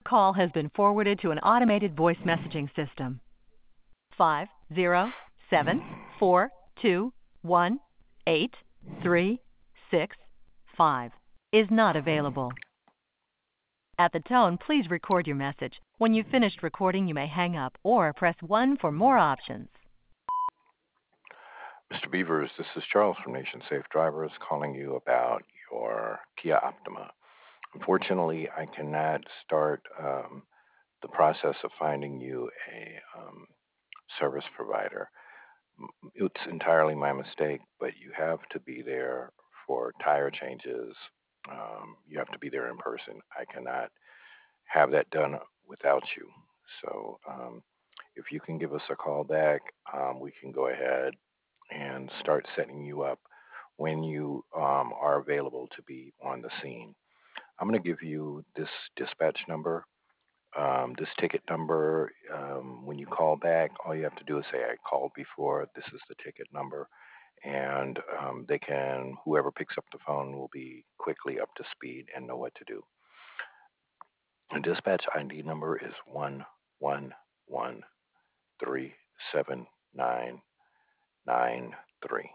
call has been forwarded to an automated voice messaging system. 50742183665 is not available. At the tone, please record your message. When you've finished recording, you may hang up or press 1 for more options. Mr. Beavers, this is Charles from Nation Safe Drivers calling you about your Kia Optima. Unfortunately, I cannot start the process of finding you a service provider. It's entirely my mistake, but you have to be there for tire changes. You have to be there in person. I cannot have that done without you. So if you can give us a call back, we can go ahead and start setting you up when you are available to be on the scene. I'm going to give you this dispatch number, this ticket number. When you call back, all you have to do is say, I called before, this is the ticket number. And whoever picks up the phone will be quickly up to speed and know what to do. The dispatch ID number is 11137993.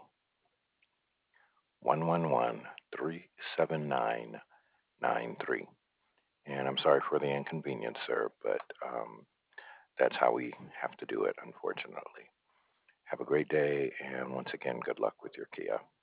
11137993. And I'm sorry for the inconvenience, sir, but that's how we have to do it, unfortunately. Have a great day, and once again, good luck with your Kia.